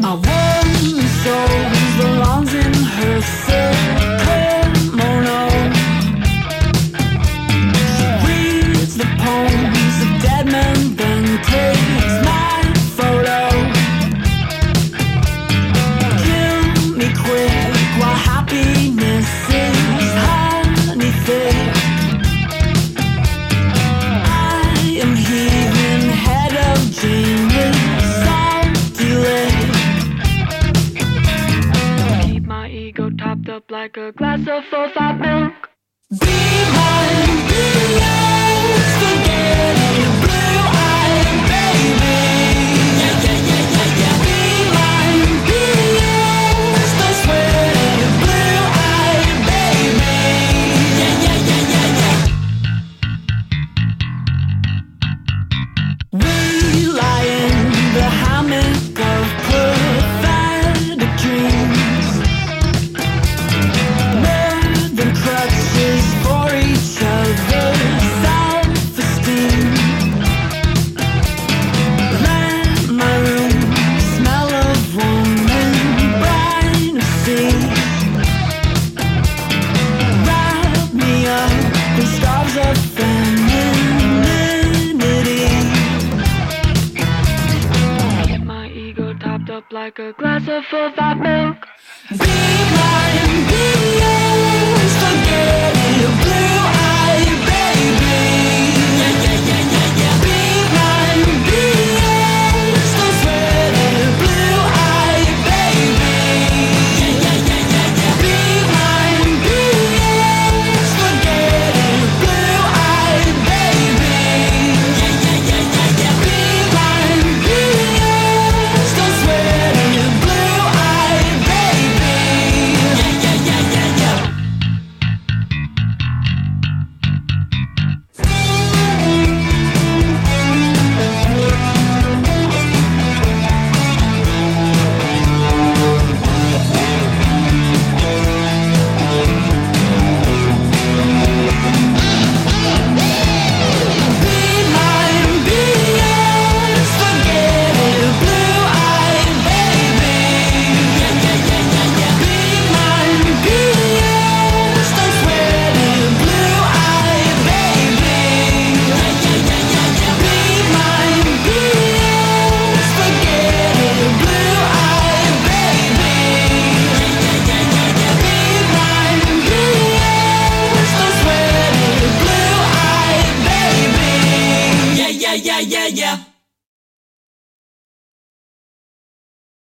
My one soul belongs in her silk kimono. She reads the poems of dead men, then takes my photo. Kill me quick while happiness is honey thick. I am heaving head of genius, salty lip. Keep my ego topped up like a glass of full-fat milk. Be mine, be yours, forget it, blue-eyed baby. Yeah, yeah, yeah, yeah, yeah. Be mine, be yours, don't sweat it, blue-eyed baby. Yeah, yeah, yeah, yeah, yeah. We lie in the hammock of pathetic dreams. More than crutches for each other's self-esteem. Let my room smell of woman, brine of sea. Wrap me up in scarves of femininity. Get my ego topped up like a glass of full-fat milk. Be mine, be yours, forget it, blue-eyed baby. Yeah, yeah, yeah, yeah, yeah. Be mine, be yours, don't sweat it, blue-eyed baby. Yeah, yeah, yeah, yeah, yeah. Be mine, be yours, forget it, blue-eyed baby. Yeah, yeah, yeah, yeah, yeah. Be mine, be yours, don't sweat it, blue-eyed baby. Yeah, yeah, yeah, yeah, yeah. Be mine, be yours, forget it, blue-eyed baby. Yeah, yeah, yeah, yeah, yeah. Be mine, be yours, don't sweat it, blue-eyed baby. Yeah, yeah, yeah, yeah, yeah. Be mine, be yours, forget it, blue-eyed baby. Yeah, yeah, yeah, yeah, yeah. Be mine, be yours, don't sweat it, blue-eyed baby. Yeah, yeah, yeah, yeah, yeah.